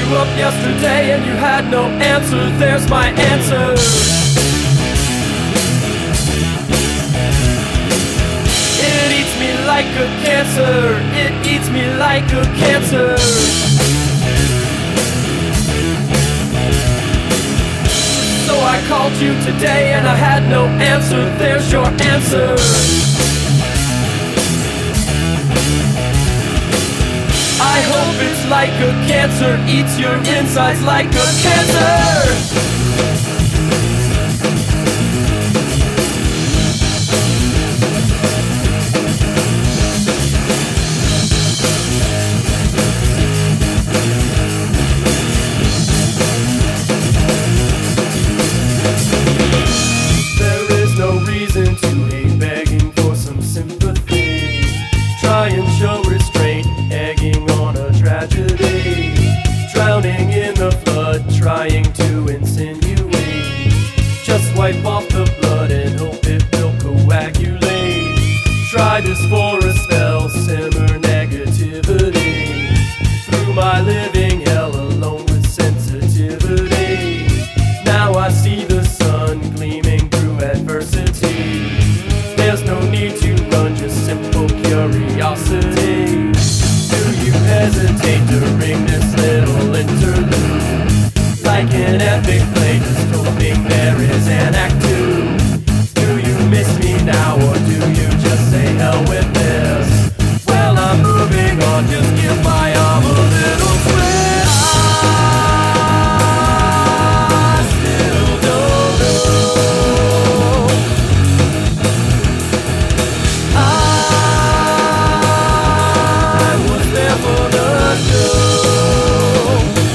up yesterday and you had no answer. There's my answer. It eats me like a cancer. It eats me like a cancer. So I called you today and I had no answer. There's your answer. I hope it's like a cancer, eats your insides like a cancer. There is no reason to hate, begging for some sympathy. Try and show restraint, egging on a tragedy. Drowning in the flood, trying to insinuate. Just wipe off the blood and hope it will coagulate. Try this for a spell, simmer negativity. Through my living hell alone with sensitivity. Now I see the sun gleaming through adversity. There's no need to run, just simple curiosity. Do you hesitate to ring this little interlude? Like an epic play, just hoping there is an act two. Do you miss me now, or do you just say hell with this? Well, I'm moving on, just give my arm a little twist. I still don't know. I was there for the show.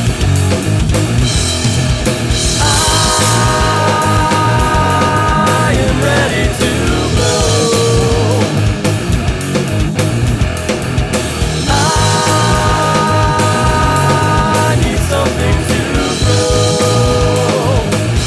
I am ready to blow. I need something to throw.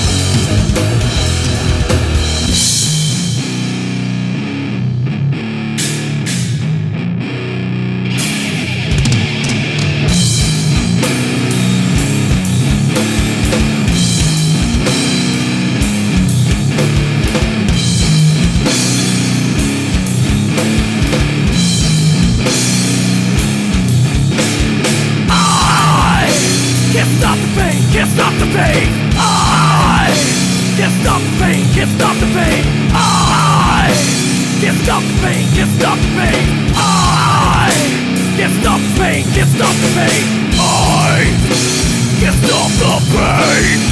Can't stop the pain, can't stop the pain. I can't stop the pain, can't stop the pain. I can't stop the pain, can't stop the pain. I can't stop the pain, can't stop the pain. I can't stop the pain.